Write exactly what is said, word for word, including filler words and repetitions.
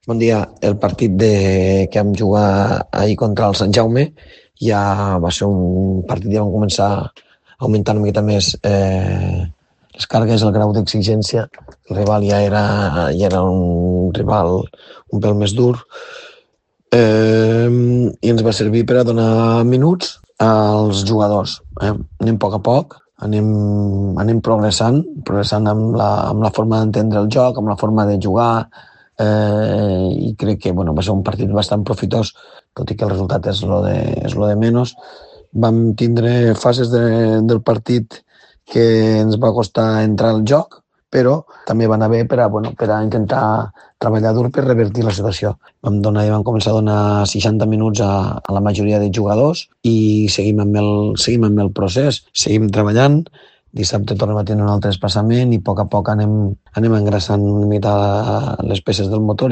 Bon dia. El partit de... que vam jugar ahir contra el Sant Jaume ja va ser un partit, ja vam començar a augmentar una miqueta més eh, les cargues, el grau d'exigència. El rival ja era, ja era un rival un pèl més dur eh, i ens va servir per a donar minuts als jugadors. Eh? Anem a poc a poc, anem, anem progressant, progressant amb la, amb la forma d'entendre el joc, amb la forma de jugar, eh, i crec que bueno, va ser un partit bastant profitós, tot i que el resultat és lo de, és lo de menys. Vam tindre fases de, del partit que ens va costar entrar al joc, però també van haver per a, bueno, per a intentar treballar dur per revertir la situació. Vam, donar, vam començar a donar seixanta minuts a, a la majoria de jugadors i seguim amb, el, seguim amb el procés, seguim treballant. Dissabte tornem a tenir un altre desplaçament i a poc a poc anem, anem engraçant una mica les peces del motor.